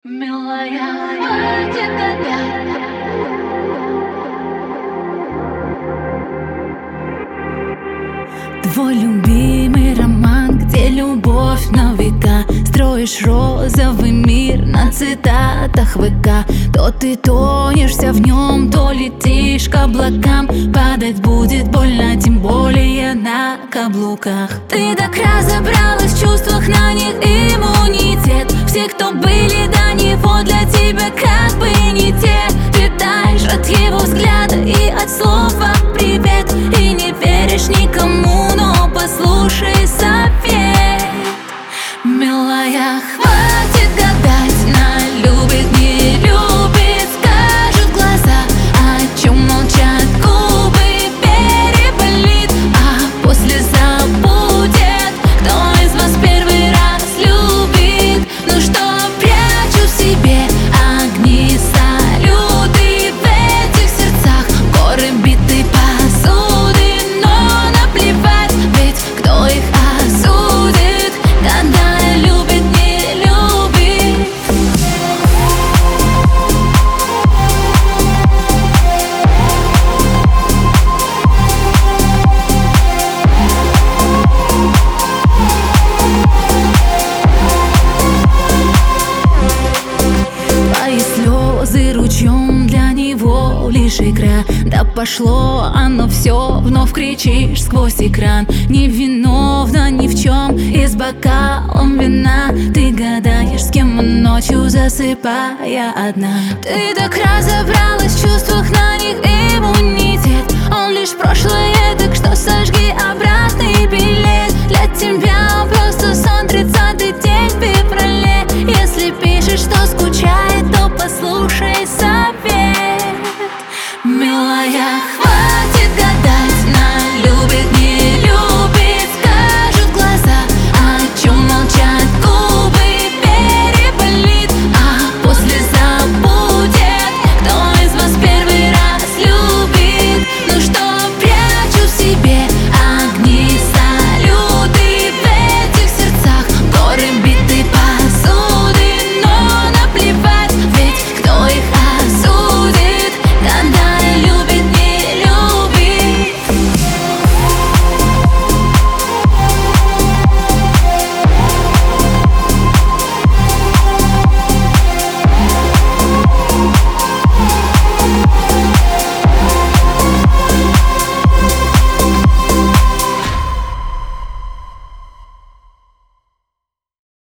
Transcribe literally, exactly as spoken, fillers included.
Милая, хватит гадать. Твой любимый роман, где любовь на века. Строишь розовый мир на цитатах ВК. То ты тонешься в нем, то летишь к облакам. Падать будет больно, тем более на каблуках. Ты так разобралась в чувствах, на них иммунитет. Все, кто были до него, для тебя как бы не те. Ты таешь от его взгляда и от слова «привет». И не веришь никому, но послушай совет. Милая, хватит гадать, на любит, не любит, скажут глаза, о чем молчат губы, переболит, а после забудет. Кто из вас первый раз любит? Ну что, прячу в себе огни, салюты, в этих сердцах горы битой посуды, но наплевать, ведь кто их осудит, гадая, любит, не любит. Твои слезы ручьем для него лишь игра. Да пошло оно все, вновь кричишь сквозь экран. Невиновна ни в чем, и с бокалом вина ты гадаешь, с кем ночью засыпая одна. Ты так разобралась в чувствах, на них иммунитет. Он лишь прошлое, так что сожги обратный билет. Для тебя он просто сон тридцать.